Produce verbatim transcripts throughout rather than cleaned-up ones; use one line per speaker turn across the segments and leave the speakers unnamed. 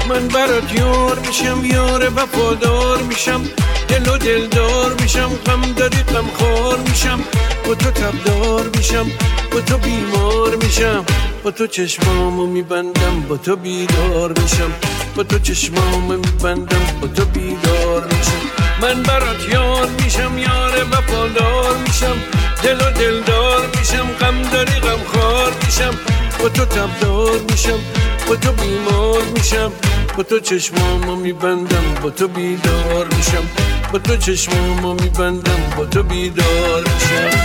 من برات یار میشم، یار وفادار میشم، دل و دلدار میشم، غم داری غم خار میشم، با تو تبدار میشم، با تو بیمار میشم، با تو چشمامو میبندم، با تو بیدار میشم، با تو چشمامو میبندم، با تو بیدار میشم. من برات یار میشم، یار وفادار میشم، دل و دلدار میشم، غم داری غم خار میشم، با تو تبدار میشم، با تو بیمار میشم، با تو چشمامو میبندم، با تو بیدار میشم، با تو چشمامو میبندم، با تو بیدار میشم.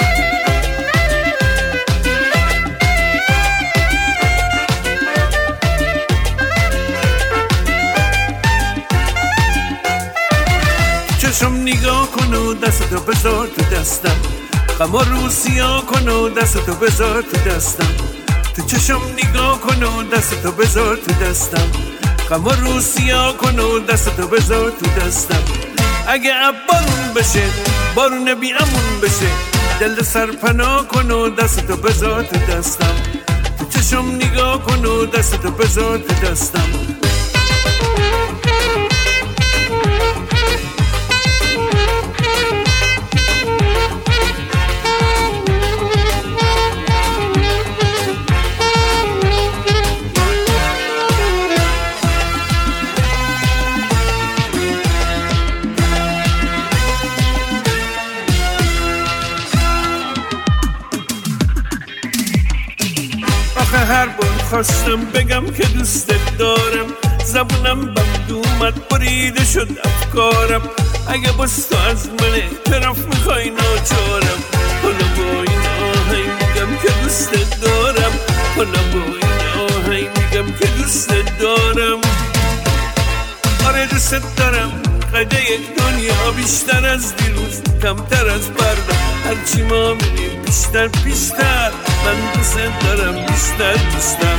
چشم نگاه کن و دستتو بذار تو دستم، غم و روسیا کن و دستتو بذار تو دستم. تو چشم نگاه کن و دستتو بذار تو دستم، غم و روسیا کن و دستتو بذار تو دستم. اگه بارون بشه، بارون بی امون بشه، دل سرپناه کن و دستتو بذار تو دستم. تو چشم نگاه کن و دستتو بذار تو دستم. هر بار خواستم بگم که دوستت دارم، زبونم بند اومد بریده شد افکارم. اگه باز تو از من اعتراف میخوای ناچارم، حالا با این آهنگ میگم که دوستت دارم، حالا با این آهنگ میگم که دوستت دارم. آره دوستت دارم، قده یک دنیا بیشتر از دیروز، کمتر از فردا، هرچی ما میریم بیشتر بیشتر، من دوست دارم بیشتر بیشتر.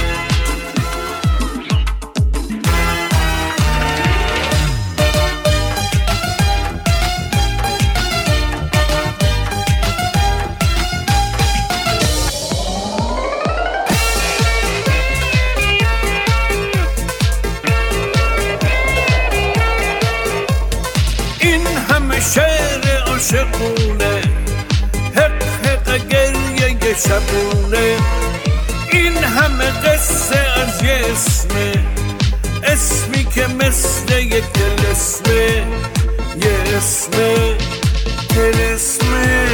این همه شعر عاشقونه، حق حق گریه شبونه، این همه قصه از یه اسمه، اسمی که مثل یک طلسمه، یه اسمه طلسمه.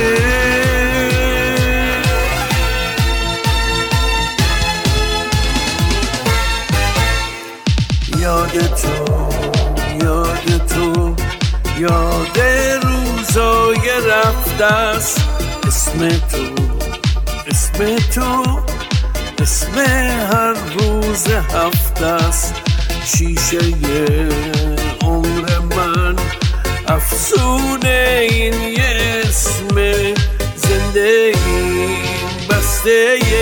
یاد تو، یاد تو، یاد روزای رفته است، اسم تو، اسم تو، اسم هر روز هفته است. شیشه عمر من افسونه این یه اسم، زندگی بسته